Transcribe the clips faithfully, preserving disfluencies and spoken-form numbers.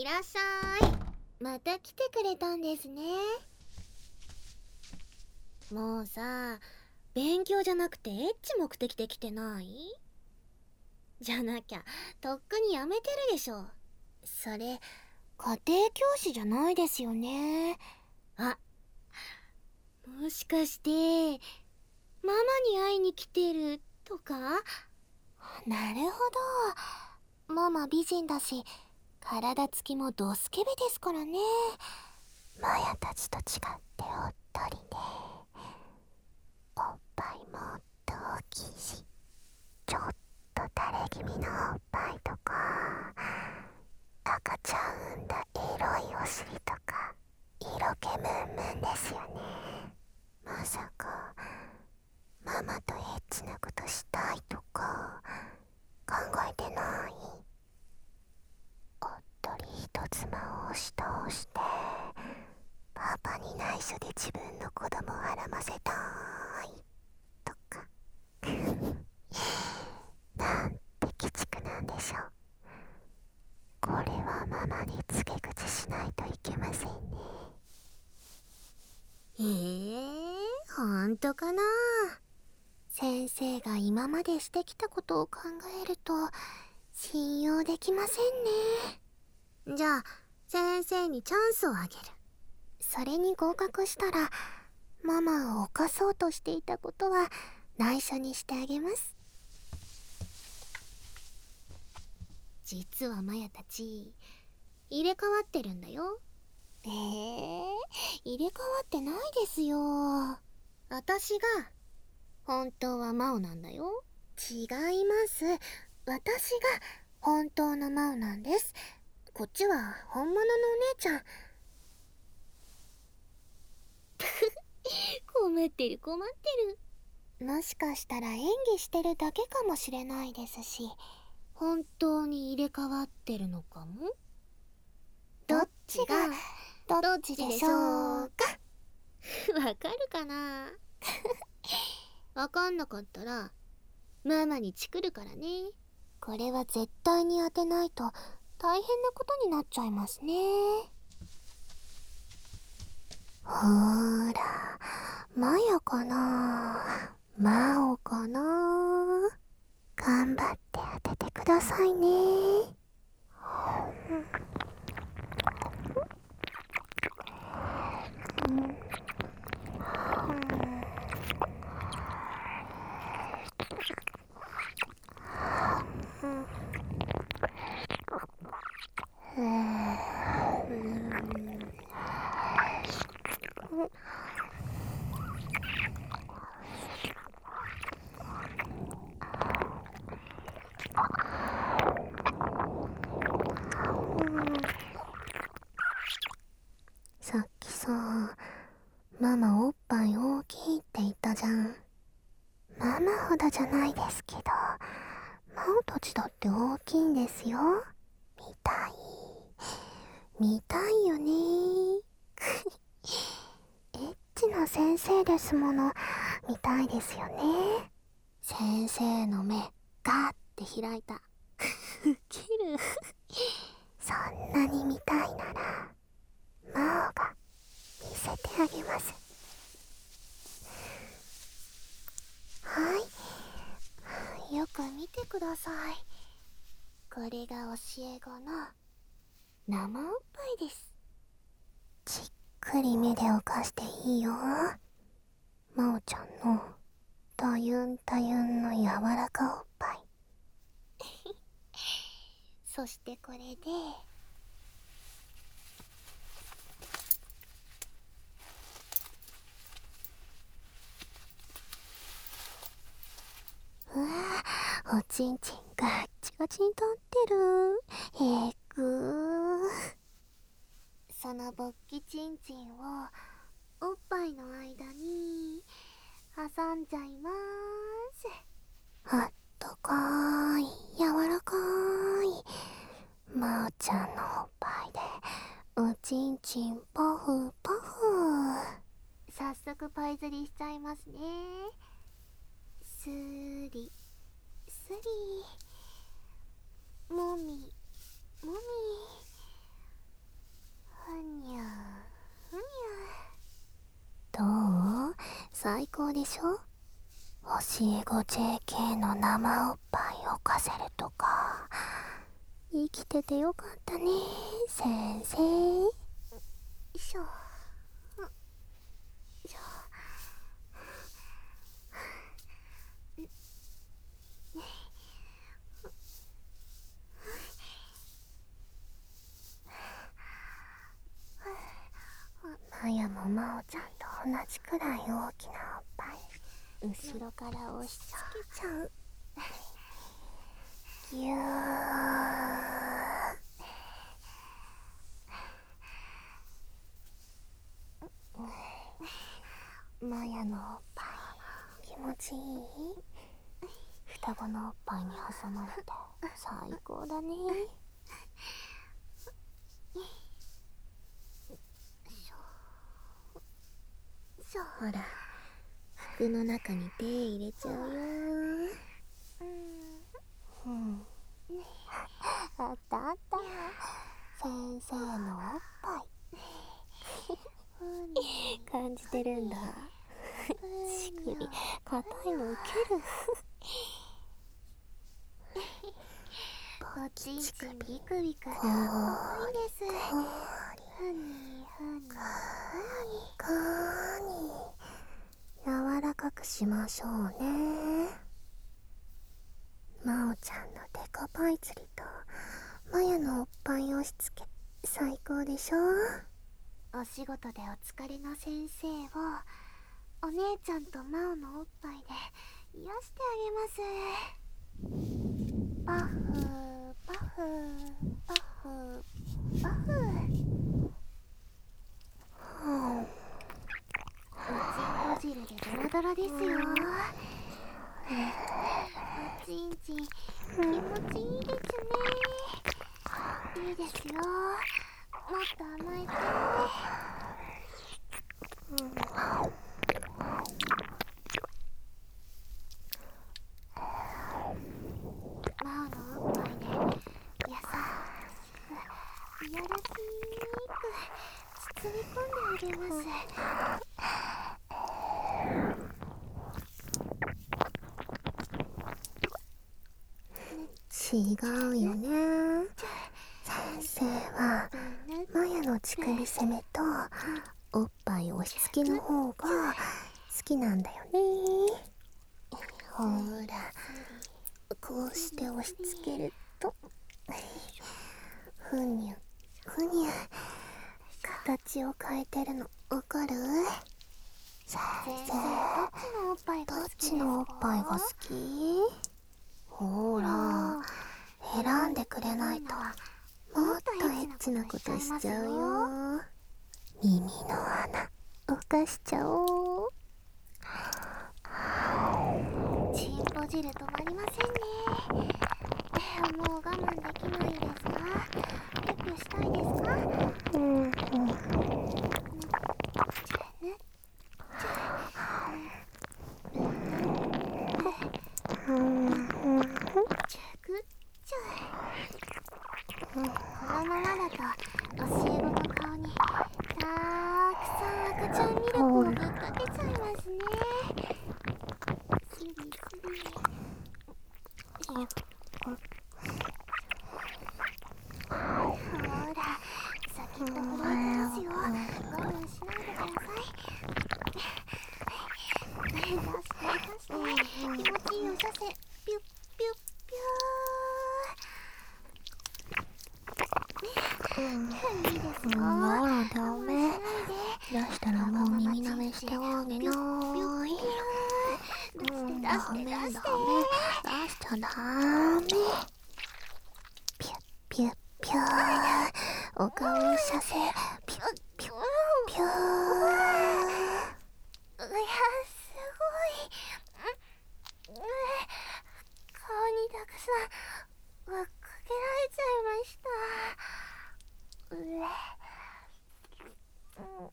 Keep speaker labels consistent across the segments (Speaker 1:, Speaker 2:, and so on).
Speaker 1: いらっしゃい。また来てくれたんですね。もうさ、勉強じゃなくてエッチ目的で来てない？じゃなきゃとっくにやめてるでしょ。それ家庭教師じゃないですよね。あ、もしかしてママに会いに来てるとか？なるほど、ママ美人だし体つきもドスケベですからね。マヤたちと違っておっとりね。おっぱいもっと大きいし、ちょっと垂れ気味のおっぱいとか、赤ちゃん産んだエロいお尻とか、色気ムンムンですよね。まさかママとエッチなことしたいとか考えてない？おっとり一つ間を押し通してパパに内緒で自分の子供をはらませたいとかなんて鬼畜なんでしょう。これはママに告げ口しないといけませんね。えー、ほんとかな。先生が今までしてきたことを考えると信用できませんね。じゃあ先生にチャンスをあげる。それに合格したらママを犯そうとしていたことは内緒にしてあげます。実はマヤたち入れ替わってるんだよ。えー、入れ替わってないですよ。私が本当はマオなんだよ。違います。私が本当のマオなんです。こっちは本物のお姉ちゃん。困ってる困ってる。もしかしたら演技してるだけかもしれないですし、本当に入れ替わってるのかも。どっちがどっちでしょうか。わかるかな。わかんなかったらママにチクるからね。これは絶対に当てないと大変なことになっちゃいますね。ほーら、マヤかな、マオかな。頑張って当ててくださいね。うんうんさっきさ、ママおっぱい大きいって言ったじゃん。ママほどじゃないですけど、マオたちだって大きいんですよ。見たい見たいよね。エッチな先生ですもの。見たいですよね。先生の目ガーって開いた。ウケる。そんなに見たいならマオが見せてあげます。はい、よく見てください。これが教え子の生おっぱいです。じっくり目でおかしていいよ。マオちゃんのたゆんたゆんの柔らかおっぱい。そしてこれでうわぁ、おちんちんガッチガチに立ってる。えぐー。その勃起ちんちんをおっぱいの間に挟んじゃいまーす。あったかーい、柔らかーいまおちゃんのおっぱいでおちんちんパフパフ。早速パイ釣りしちゃいますね。スリスリ、もみもみ、 にゃふにゃ。どう？最高でしょ？教え子 ジェーケー の生おっぱいをかせるとか。生きててよかったね、先生。よいしょ。よいしょ。マヤもマオちゃんと同じくらい大きなおっぱい後ろから押し付けちゃう。ぎゅー。マヤのおっぱい気持ちいい？双子のおっぱいに挟まれて最高だね。ほら、服の中に手入れちゃうよ。うん、あったあった、先生のおっぱい感じてるんだ。しくり、硬いのウケる。ポチチクビクビクかわいいです。ふにふにふに柔らかくしましょうね。まおちゃんのデコパイ釣りとマヤのおっぱい押し付け最高でしょ。お仕事でお疲れの先生をお姉ちゃんとマオのおっぱいで癒してあげます。パフパフパフパフ。はあ、おちんこ汁でドロドロですよ。おちんちん気持ちいいですね。いいですよ、もっと甘えて。うん、マオのおっぱいで優しくいやらしく包み込んであげます。違うよね。先生はマヤの乳首攻めとおっぱい押し付けの方が好きなんだよね。ほら、こうして押し付けるとふにゅふにゅ形を変えてるのわかる？先生、どっちのおっぱいが好き？ほら、選んでくれないともっとエッチなことしちゃうよ。耳の穴浮かしちゃおう。チンポ汁止まりませんね。もう我慢できないですか？ペップしたいですか？うんうん。このままだと教え子の顔にたくさん赤ちゃんミルクをぶっかけちゃいますね。スリスリ。ほら、先っと震えてますよ。我慢しないでください。出して出して、気持ちいいお射精。ピュッピュッピュー。いいですよ。あらダメ。出したらもう耳舐めしてあげない。出して出して出して。出しちゃダメ。ピュッピュッピュー。お顔に射精。ピュッピュッピュー。いや、すごい。顔にたくさんかけられちゃいました。うえ、うん、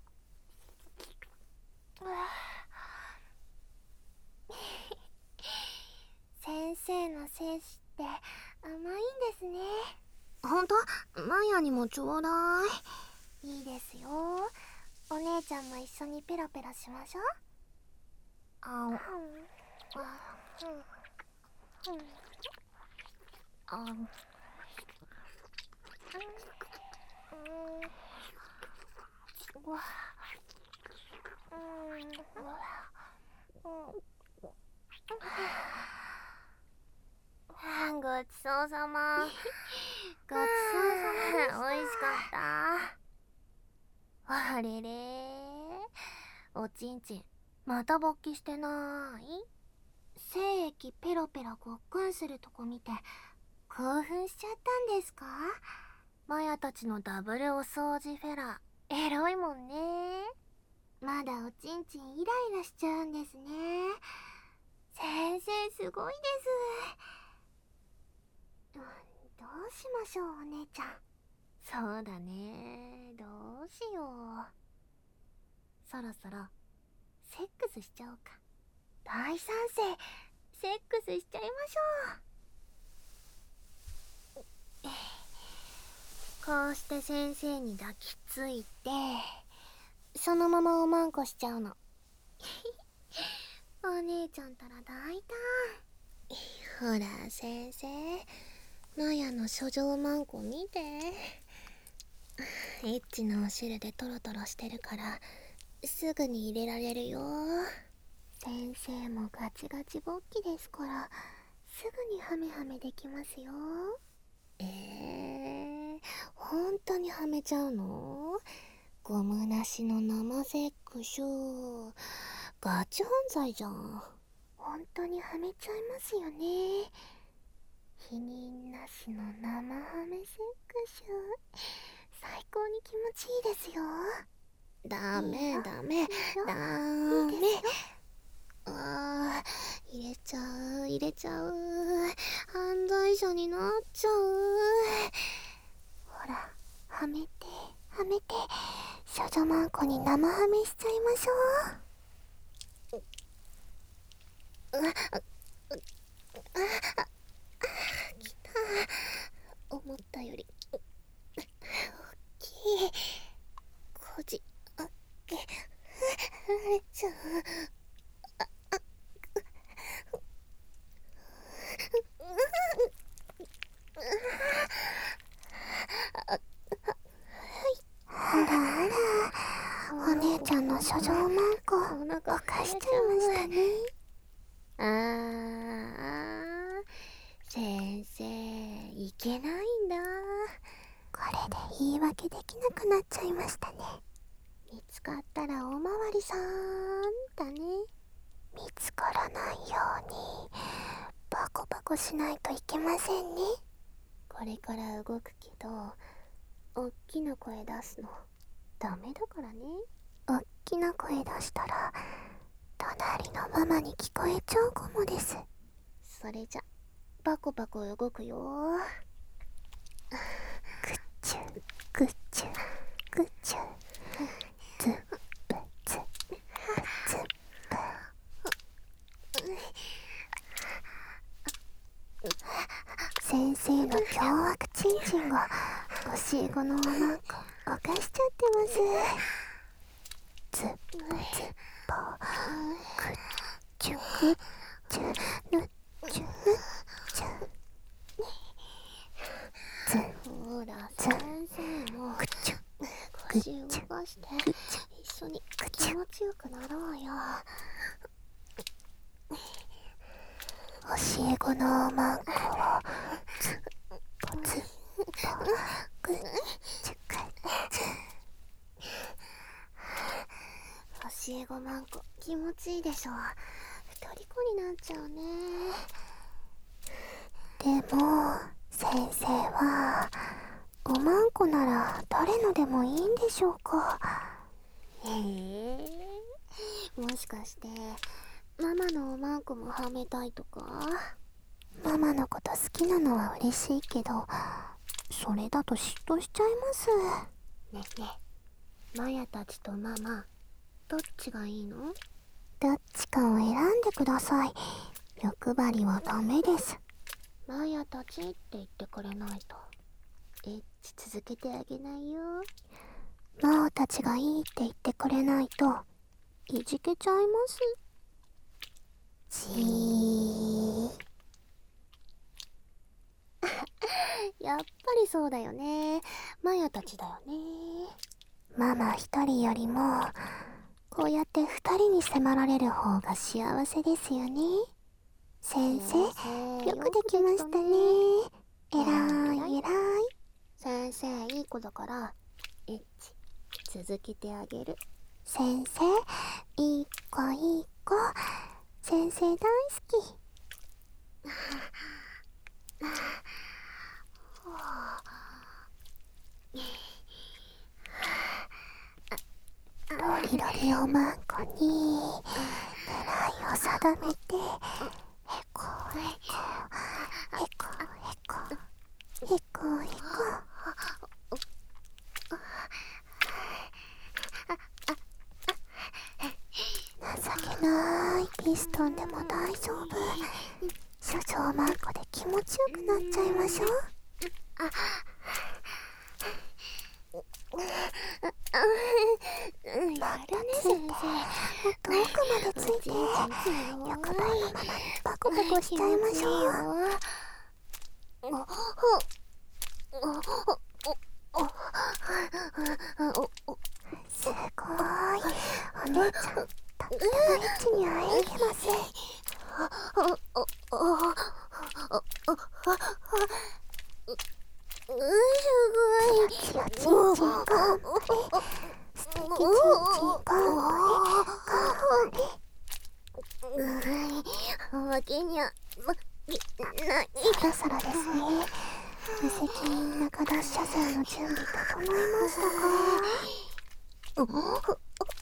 Speaker 1: 先生の精子って甘いんですね。ほんと？マヤにもちょうだい。 いいですよ。お姉ちゃんも一緒にペロペロしましょう。あん、うん、あん、うん、うん、うわ、うん、うわ、うん、ごちそうさま。ごちそうさまでした。美味しかった。あれれ、おちんちんまた勃起してない？精液ペロペロごっくんするとこ見て興奮しちゃったんですか？マヤたちのダブルお掃除フェラ、エロいもんね。まだおちんちんイライラしちゃうんですね。先生すごいです。どうしましょうお姉ちゃん。そうだね、どうしよう。そろそろセックスしちゃおうか。大賛成、セックスしちゃいましょう。こうして先生に抱きついてそのままおまんこしちゃうの。お姉ちゃんたら大胆。ほら先生、マヤの処女マンコ見て。エッチなお汁でトロトロしてるからすぐに入れられるよ。先生もガチガチ勃起ですからすぐにハメハメできますよ。えー、本当にはめちゃうの？ゴムなしの生セックス、ガチ犯罪じゃん。本当にはめちゃいますよね。否認なしの生ハメセックス、最高に気持ちいいですよ。ダメダメダメ。あー、入れちゃう入れちゃう、犯罪者になっちゃう。ほら、はめてはめて、少女マンコに生ハメしちゃいましょう。ああああ、きた。思ったより大きい。こじあけられちゃう。あらあら、お姉ちゃんの処女マンコおかしちゃいましたね。あー、先生いけないんだ。これで言い訳できなくなっちゃいましたね。見つかったらおまわりさんだね。見つからないようにバコバコしないといけませんね。これから動くけどおっきな声出すのダメだからね。おっきな声出したら隣のママに聞こえちゃうかもです。それじゃバコバコ動くよ。グッチュグッチュグッチュ、ズップズップズップ。先生の凶悪チンチンが教え子のおまんこ犯しちゃってます。ズップズッポグッチュグッチュヌッチュヌッチュ。ズッほら先生もグッチュ腰動かして一緒に気持ちよくなろうよ。教え子のおまんこをズッポズッポグッチュグッチュ。教え子まんこ気持ちいいでしょ。太り子になっちゃうね。でも先生はおまんこなら誰のでもいいんでしょうか。へえ、もしかしてママのおまんこもはめたいとか？ママのこと好きなのは嬉しいけどそれだと嫉妬しちゃいます。ねえねえ、マヤたちとママどっちがいいの？どっちかを選んでください。欲張りはダメです。マヤたちって言ってくれないとエッチ続けてあげないよ。 魔王たちがいいって言ってくれないといじけちゃいます。じーやっぱりそうだよね。マヤたちだよね。ママ一人よりもこうやって二人に迫られる方が幸せですよね。先生、よくできましたね。えらいえらい。先生いい子だからエッチ続けてあげる。先生いい子いい子、先生大好き。ロリロリおまんこに狙いを定めて、へこへこへこへこへこへこ。情けないピストンでも大丈夫。少々おまんこで気持ちよくなっちゃいましょう。またついて、もっと奥までついて、欲張りのままにパコパコしちゃいましょう。すごい、お姉ちゃんとってもエッチに会えてます。すごい。ちよちんちん頑張れ。素敵ちんちん頑張れ。頑張れ。わけにゃ負けない。そろそろですね。無責任なガダッシャ勢の準備整いましたか？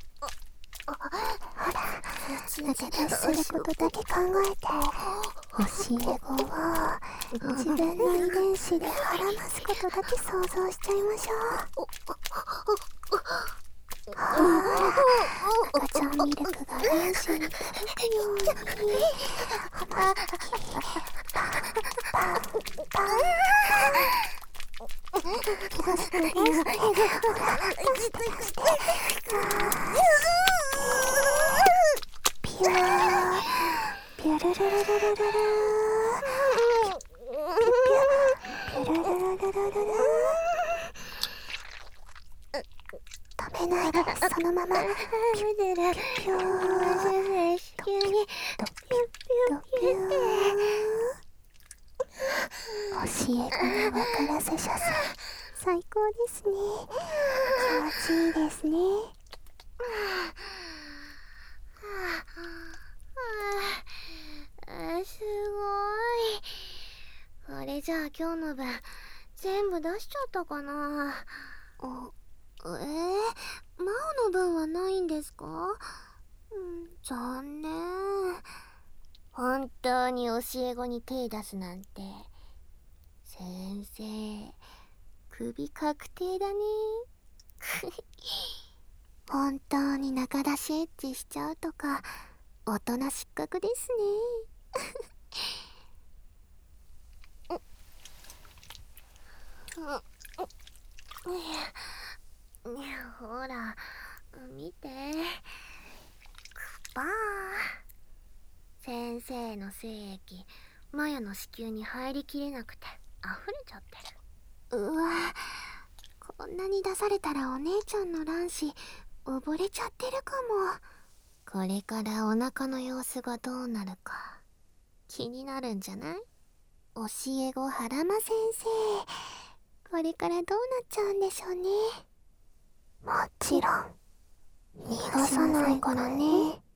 Speaker 1: ほら、抜け出しすることだけ考えて、教え子を自分の遺伝子ではらますことだけ想像しちゃいましょう。ほら、赤ちゃんミルクが卵子に届くように、思いっきりパンパンパンパン。出して出して、ほら、出して出して。ピューピュルルルルルルルー、ピュルルルルルルルー。止めないで、そのままピューピュードピュードピュー。教え子の分からせ射精、最高ですね。気持ちいいですね。すごい。あれじゃあ今日の分全部出しちゃったかな。あ、えー、マオの分はないんですか？うん、残念。本当に教え子に手出すなんて。先生、首確定だね。本当に中出しエッチしちゃうとか大人失格ですね。ほら見て、クパー。先生の精液マヤの子宮に入りきれなくて溢れちゃってる。うわ、こんなに出されたらお姉ちゃんの卵子溺れちゃってるかも。これからお腹の様子がどうなるか気になるんじゃない？教え子はらま先生、これからどうなっちゃうんでしょうね。もちろん逃がさないからね。